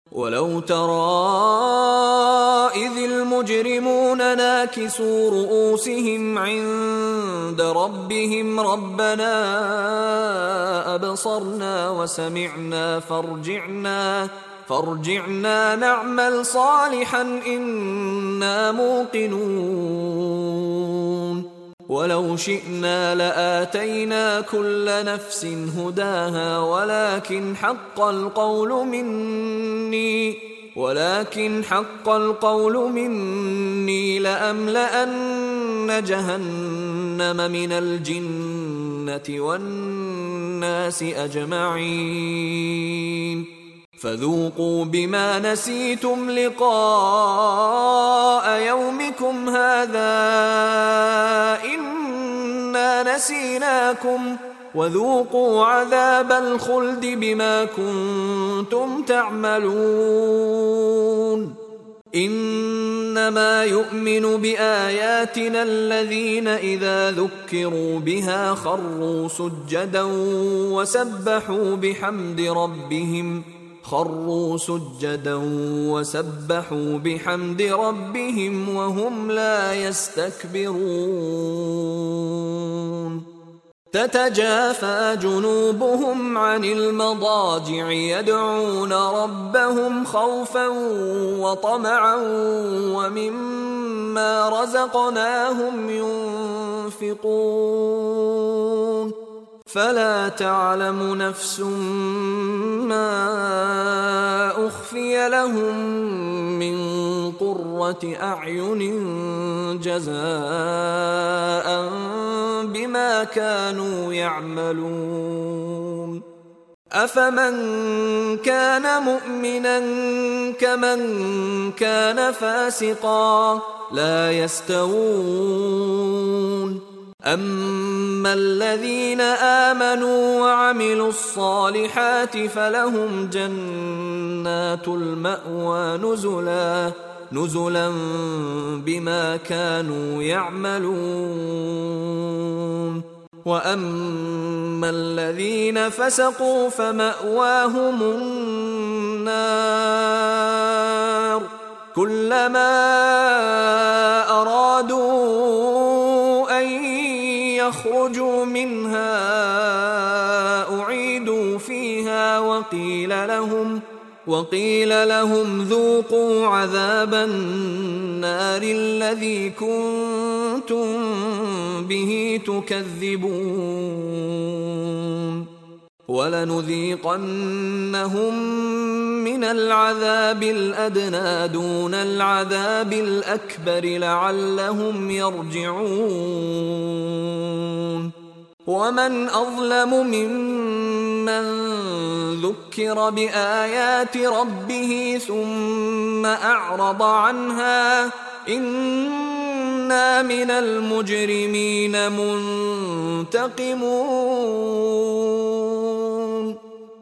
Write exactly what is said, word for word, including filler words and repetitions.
ولو ترى إذ المجرمون ناكسوا رؤوسهم عند ربهم ربنا أبصرنا وسمعنا فارجعنا فارجعنا نعمل صالحا إنا موقنون ولو شئنا لآتينا كل نفس هداها ولكن حق القول مني ولكن حق القول مني لأملأن جهنم من الجنة والناس أجمعين فذوقوا بما نسيتم لقاء يومكم هذا إنا نسيناكم وذوقوا عذاب الخلد بما كنتم تعملون إنما يؤمن بآياتنا الذين إذا ذكروا بها خروا سجدا وسبحوا بحمد ربهم خروا سجدا وسبحوا بحمد ربهم وهم لا يستكبرون تتجافى جنوبهم عن المضاجع يدعون ربهم خوفا وطمعا ومما رزقناهم ينفقون فلا تعلم نفس ما أخفي لهم من قرة أعين جزاء بما كانوا يعملون أفمن كان مؤمنا كمن كان فاسقا لا يستوون أما الذين آمنوا وعملوا الصالحات فلهم جنات المأوى نزلا نزلا بما كانوا يعملون وأما الذين فسقوا فمأواهم النار كلما أرادوا أن يخرجوا منها أعيدوا فيها وقيل لهم وقيل لهم ذوقوا عذاب النار الذي كنتم به تكذبون ولنذيقنهم من العذاب الأدنى دون العذاب الأكبر لعلهم يرجعون ومن أظلم ممن ذكر بآيات ربه ثم أعرض عنها إنا من المجرمين منتقمون